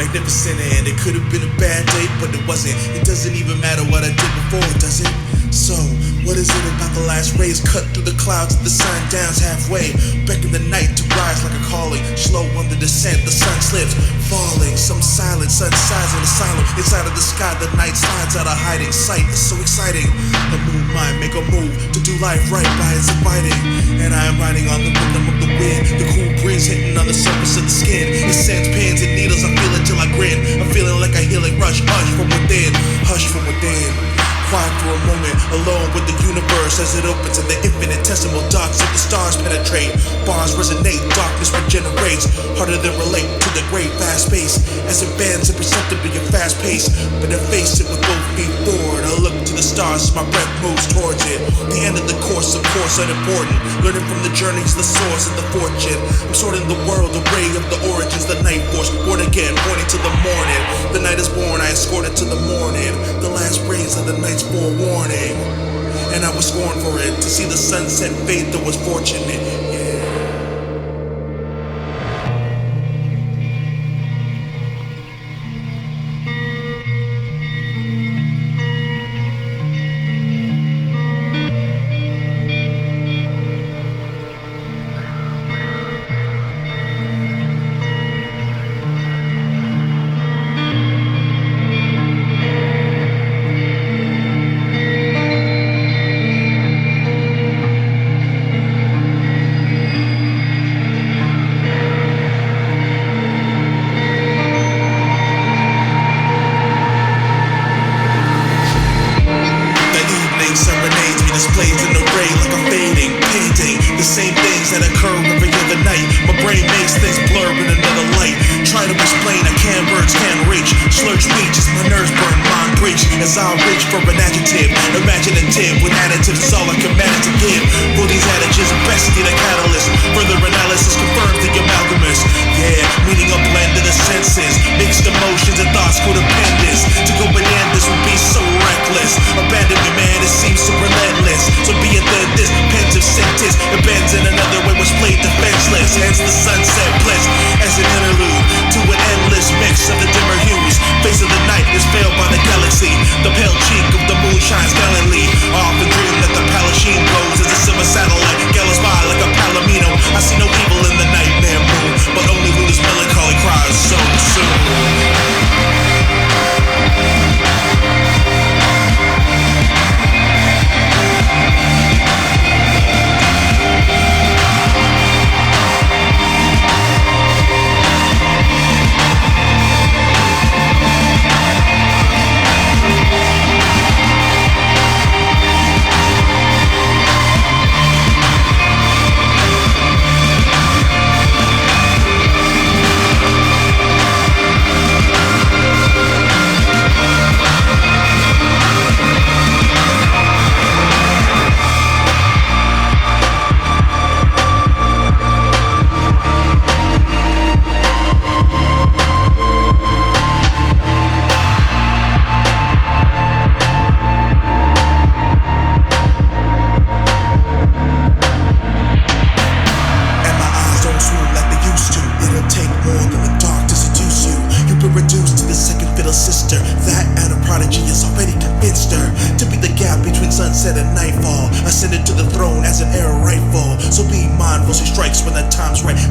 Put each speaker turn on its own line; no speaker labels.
magnificent, and it could have been a bad day, but it wasn't. It doesn't even matter what I did before, does it? So, what is it about the last rays cut through the clouds and the sun downs halfway? Beckon the night to rise like a calling. Slow on the descent, the sun slips, falling. Some silent, sun sighs in the silent. Inside of the sky, the night slides out of hiding sight. It's so exciting. The moon might make a move to do life right by its inviting. And I am riding on the rhythm of the wind. The cool breeze hitting on the surface of the skin. It sends pins and needles, I feel it till I grin. I'm feeling like a healing rush, hush from within. Hush from within. Quiet for a moment, alone with the universe as it opens in the infinitesimal darks of the stars penetrate. Bars resonate, darkness regenerates, harder than relate to the great vast space as it bends imperceptibly at fast pace. But I face it with both feet forward. I look to the stars as my breath moves towards it. The end of the course, of course, unimportant. Learning from the journeys, the source, and the fortune. I'm sorting the world, the ray of the origins, the night force, born again, pointing to the morning. The night is born, I escort it to the morning. The last rays of the night's forewarning, and I was scorned for it. To see the sunset fade though was fortunate. Yeah. Displays in the ray like a fading painting. The same things that occur every other night. My brain makes things blur in another light. Try to explain, I can't, words can't reach. Slurred speech as my nerves burn, mind breach. As I reach for an adjective, imaginative with additives is all I can manage to give. For these adages, best need a catalyst. Further analysis confirms the amalgamous. Yeah, meaning a blend of the senses. Mixed emotions and thoughts codependence. To go bananas would be so reckless. Abandon me, man, it seems so relentless. So be it then this pensive sentence. It bends in another way was played defenseless. Hence the sunset bliss as an interlude to an endless mix of the dimmer hues. Face of the night is veiled by the galaxy. The pale cheek of the moon shines gallantly. I often dream that the Palestine glows as a silver satellite gallows by like a palomino. I see no evil in the nightmare moon, but only Luna's melancholy cries so soon. Sister, that and a prodigy has already convinced her to be the gap between sunset and nightfall, ascended to the throne as an air rifle. So be mindful, she strikes when the time's right.